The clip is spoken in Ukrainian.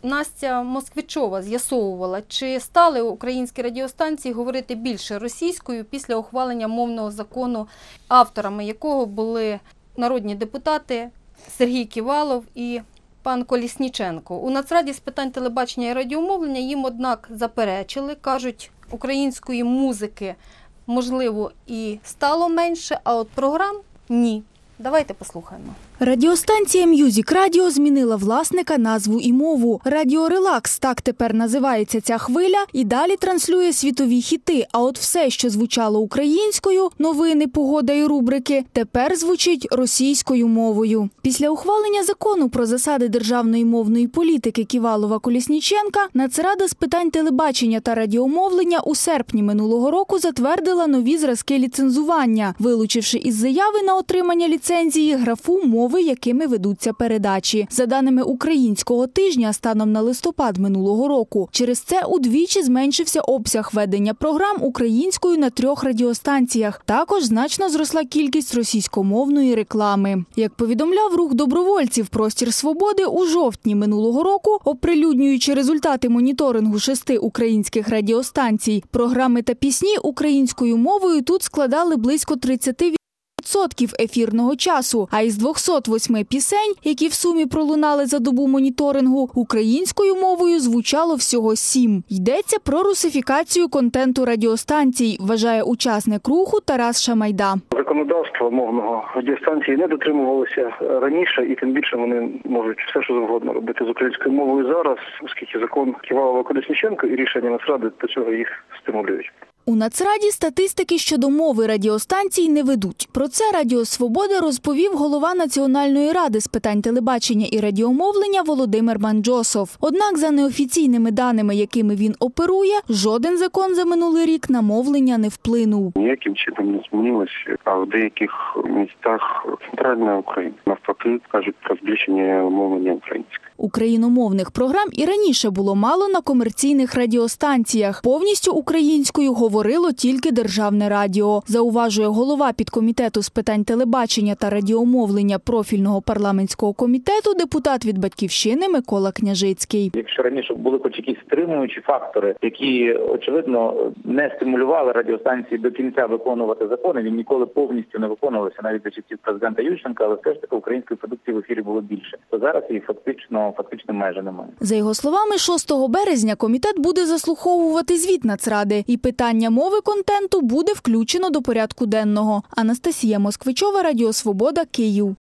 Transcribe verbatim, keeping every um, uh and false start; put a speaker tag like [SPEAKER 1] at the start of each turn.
[SPEAKER 1] Настя Москвичова з'ясовувала, чи стали українські радіостанції говорити більше російською після ухвалення мовного закону, авторами якого були народні депутати Сергій Ківалов і пан Колісніченко. У Нацраді з питань телебачення і радіомовлення їм, однак, заперечили, кажуть, української музики, можливо, і стало менше, а от програм – ні. Давайте послухаємо.
[SPEAKER 2] Радіостанція Music Radio змінила власника, назву і мову. Радіо Релакс, так тепер називається ця хвиля, і далі транслює світові хіти. А от все, що звучало українською, новини, погода і рубрики, тепер звучить російською мовою. Після ухвалення закону про засади державної мовної політики Ківалова-Колісніченка, Нацрада з питань телебачення та радіомовлення у серпні минулого року затвердила нові зразки ліцензування, вилучивши із заяви на отримання ліцензії графу «Мови, якими ведуться передачі». За даними «Українського тижня», станом на листопад минулого року, через це удвічі зменшився обсяг ведення програм українською на трьох радіостанціях. Також значно зросла кількість російськомовної реклами. Як повідомляв рух добровольців «Простір свободи», у жовтні минулого року, оприлюднюючи результати моніторингу шести українських радіостанцій, програми та пісні українською мовою тут складали близько тридцять відсотків ефірного часу, а із двохсот восьми пісень, які в сумі пролунали за добу моніторингу, українською мовою звучало всього сім. Йдеться про русифікацію контенту радіостанцій, вважає учасник руху Тарас Шамайда.
[SPEAKER 3] Законодавство мовного радіостанції не дотримувалося раніше, і тим більше вони можуть все, що завгодно робити з українською мовою зараз, оскільки закон Ківалова-Колісніченка і рішення Нацради до цього їх стимулюють.
[SPEAKER 2] У Нацраді статистики щодо мови радіостанцій не ведуть. Про це Радіо Свобода розповів голова Національної ради з питань телебачення і радіомовлення Володимир Манджосов. Однак, за неофіційними даними, якими він оперує, жоден закон за минулий рік на мовлення не вплинув.
[SPEAKER 4] Ніяким чином не змінилося, а в деяких містах центральна Україна, навпаки, кажуть про збільшення мовлення українське.
[SPEAKER 2] Україномовних програм і раніше було мало на комерційних радіостанціях. Повністю українською говорило тільки Державне радіо, зауважує голова підкомітету з питань телебачення та радіомовлення профільного парламентського комітету, депутат від «Батьківщини» Микола Княжицький.
[SPEAKER 5] Якщо раніше були хоч якісь стримуючі фактори, які, очевидно, не стимулювали радіостанції до кінця виконувати закони, він ніколи повністю не виконувався, навіть за часів президента Ющенка, але все ж таки української продукції в ефірі було більше. То зараз її фактично фактично майже немає.
[SPEAKER 2] За його словами, шостого березня комітет буде заслуховувати звіт Нацради, і питання мови контенту буде включено до порядку денного. Анастасія Москвичова, Радіо Свобода, Київ.